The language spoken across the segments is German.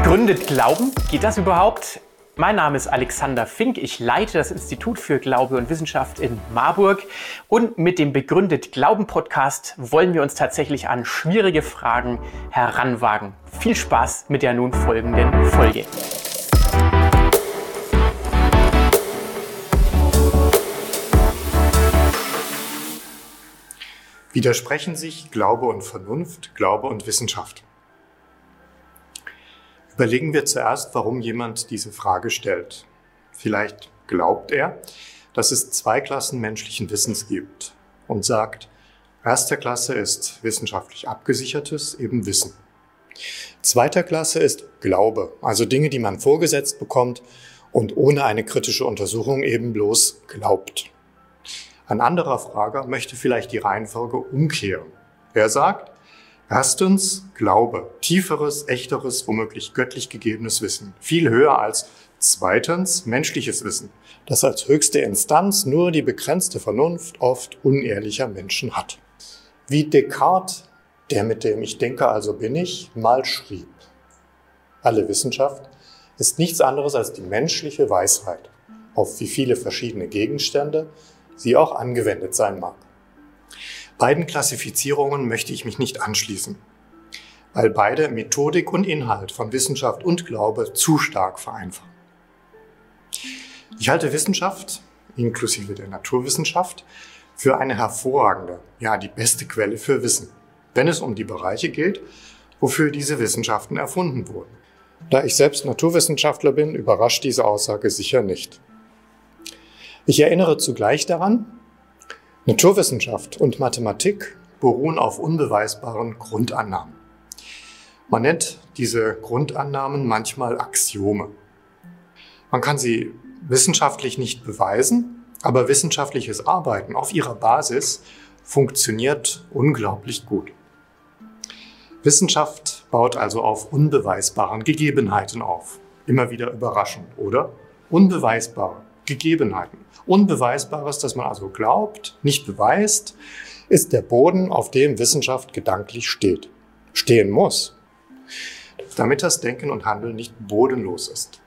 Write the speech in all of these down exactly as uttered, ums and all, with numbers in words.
Begründet Glauben? Geht das überhaupt? Mein Name ist Alexander Fink, ich leite das Institut für Glaube und Wissenschaft in Marburg und mit dem Begründet Glauben Podcast wollen wir uns tatsächlich an schwierige Fragen heranwagen. Viel Spaß mit der nun folgenden Folge. Widersprechen sich Glaube und Vernunft, Glaube und Wissenschaft? Überlegen wir zuerst, warum jemand diese Frage stellt. Vielleicht glaubt er, dass es zwei Klassen menschlichen Wissens gibt und sagt, erster Klasse ist wissenschaftlich abgesichertes, eben Wissen. Zweiter Klasse ist Glaube, also Dinge, die man vorgesetzt bekommt und ohne eine kritische Untersuchung eben bloß glaubt. Ein anderer Frager möchte vielleicht die Reihenfolge umkehren. Er sagt, erstens Glaube, tieferes, echteres, womöglich göttlich gegebenes Wissen, viel höher als zweitens menschliches Wissen, das als höchste Instanz nur die begrenzte Vernunft oft unehrlicher Menschen hat. Wie Descartes, der mit dem Ich denke, also bin ich, mal schrieb: Alle Wissenschaft ist nichts anderes als die menschliche Weisheit, auf wie viele verschiedene Gegenstände sie auch angewendet sein mag. Beiden Klassifizierungen möchte ich mich nicht anschließen, weil beide Methodik und Inhalt von Wissenschaft und Glaube zu stark vereinfachen. Ich halte Wissenschaft, inklusive der Naturwissenschaft, für eine hervorragende, ja die beste Quelle für Wissen, wenn es um die Bereiche geht, wofür diese Wissenschaften erfunden wurden. Da ich selbst Naturwissenschaftler bin, überrascht diese Aussage sicher nicht. Ich erinnere zugleich daran, Naturwissenschaft und Mathematik beruhen auf unbeweisbaren Grundannahmen. Man nennt diese Grundannahmen manchmal Axiome. Man kann sie wissenschaftlich nicht beweisen, aber wissenschaftliches Arbeiten auf ihrer Basis funktioniert unglaublich gut. Wissenschaft baut also auf unbeweisbaren Gegebenheiten auf. Immer wieder überraschend, oder? Unbeweisbare Gegebenheiten. Unbeweisbares, das man also glaubt, nicht beweist, ist der Boden, auf dem Wissenschaft gedanklich steht. Stehen muss, damit das Denken und Handeln nicht bodenlos ist.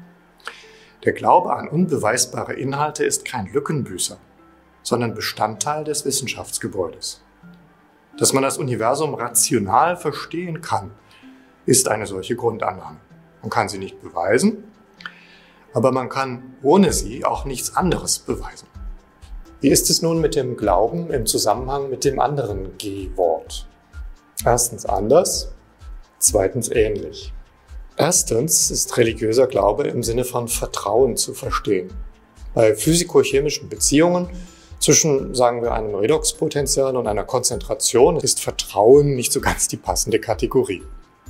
Der Glaube an unbeweisbare Inhalte ist kein Lückenbüßer, sondern Bestandteil des Wissenschaftsgebäudes. Dass man das Universum rational verstehen kann, ist eine solche Grundannahme. Man kann sie nicht beweisen, aber man kann ohne sie auch nichts anderes beweisen. Wie ist es nun mit dem Glauben im Zusammenhang mit dem anderen G-Wort? Erstens anders, zweitens ähnlich. Erstens ist religiöser Glaube im Sinne von Vertrauen zu verstehen. Bei physikochemischen Beziehungen zwischen, sagen wir, einem Redoxpotential und einer Konzentration ist Vertrauen nicht so ganz die passende Kategorie.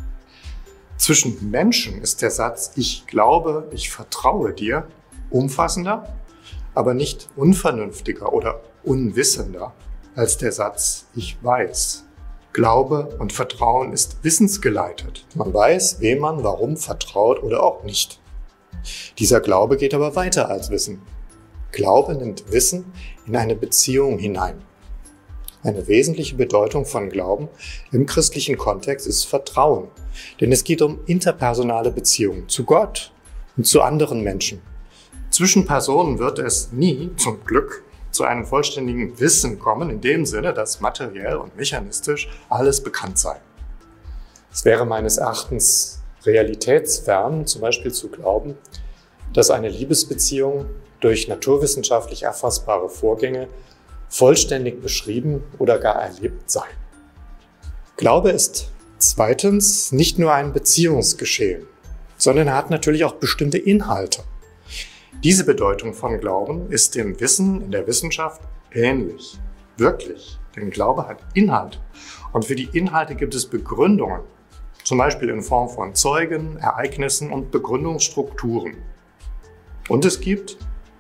Zwischen Menschen ist der Satz Ich glaube, ich vertraue dir umfassender, aber nicht unvernünftiger oder unwissender als der Satz Ich weiß. Glaube und Vertrauen ist wissensgeleitet. Man weiß, wem man warum vertraut oder auch nicht. Dieser Glaube geht aber weiter als Wissen. Glaube nimmt Wissen in eine Beziehung hinein. Eine wesentliche Bedeutung von Glauben im christlichen Kontext ist Vertrauen, denn es geht um interpersonale Beziehungen zu Gott und zu anderen Menschen. Zwischen Personen wird es nie, zum Glück, zu einem vollständigen Wissen kommen, in dem Sinne, dass materiell und mechanistisch alles bekannt sei. Es wäre meines Erachtens realitätsfern, zum Beispiel zu glauben, dass eine Liebesbeziehung durch naturwissenschaftlich erfassbare Vorgänge vollständig beschrieben oder gar erlebt sei. Glaube ist zweitens nicht nur ein Beziehungsgeschehen, sondern er hat natürlich auch bestimmte Inhalte. Diese Bedeutung von Glauben ist dem Wissen in der Wissenschaft ähnlich. Wirklich, denn Glaube hat Inhalte. Und für die Inhalte gibt es Begründungen, zum Beispiel in Form von Zeugen, Ereignissen und Begründungsstrukturen. Und es gibt,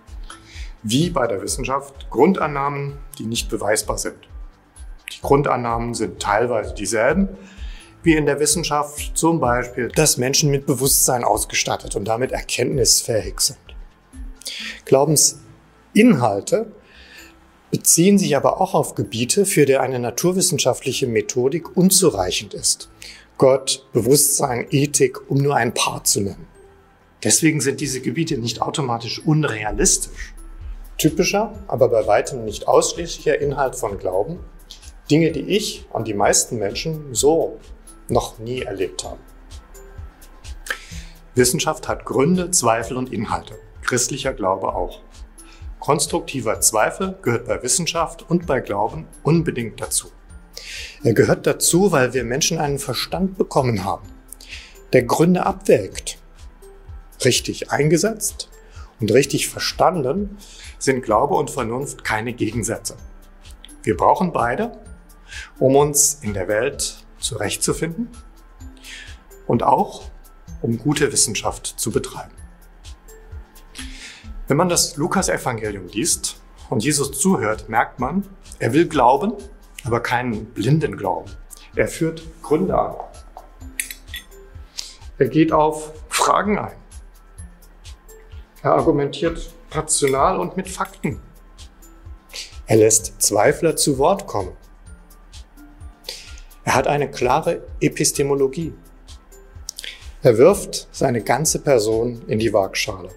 wie bei der Wissenschaft, Grundannahmen, die nicht beweisbar sind. Die Grundannahmen sind teilweise dieselben wie in der Wissenschaft, zum Beispiel, dass Menschen mit Bewusstsein ausgestattet und damit erkenntnisfähig sind. Glaubensinhalte beziehen sich aber auch auf Gebiete, für die eine naturwissenschaftliche Methodik unzureichend ist. Gott, Bewusstsein, Ethik, um nur ein paar zu nennen. Deswegen sind diese Gebiete nicht automatisch unrealistisch. Typischer, aber bei weitem nicht ausschließlicher Inhalt von Glauben, Dinge, die ich und die meisten Menschen so noch nie erlebt haben. Wissenschaft hat Gründe, Zweifel und Inhalte. Christlicher Glaube auch. Konstruktiver Zweifel gehört bei Wissenschaft und bei Glauben unbedingt dazu. Er gehört dazu, weil wir Menschen einen Verstand bekommen haben, der Gründe abwägt. Richtig eingesetzt und richtig verstanden sind Glaube und Vernunft keine Gegensätze. Wir brauchen beide, um uns in der Welt zurechtzufinden und auch, um gute Wissenschaft zu betreiben. Wenn man das Lukas-Evangelium liest und Jesus zuhört, merkt man, er will glauben, aber keinen blinden Glauben. Er führt Gründe an. Er geht auf Fragen ein. Er argumentiert rational und mit Fakten. Er lässt Zweifler zu Wort kommen. Er hat eine klare Epistemologie. Er wirft seine ganze Person in die Waagschale.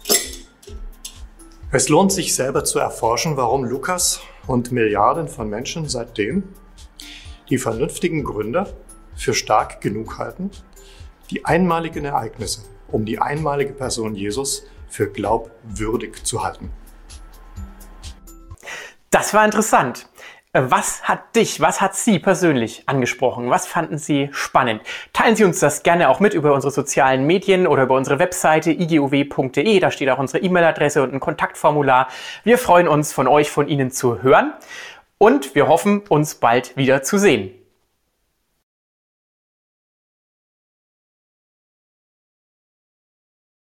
Es lohnt sich selber zu erforschen, warum Lukas und Milliarden von Menschen seitdem die vernünftigen Gründe für stark genug halten, die einmaligen Ereignisse um die einmalige Person Jesus für glaubwürdig zu halten. Das war interessant. Was hat dich, was hat Sie persönlich angesprochen? Was fanden Sie spannend? Teilen Sie uns das gerne auch mit über unsere sozialen Medien oder über unsere Webseite i g u w punkt d e. Da steht auch unsere E-Mail-Adresse und ein Kontaktformular. Wir freuen uns, von euch, von Ihnen zu hören und wir hoffen, uns bald wieder zu sehen.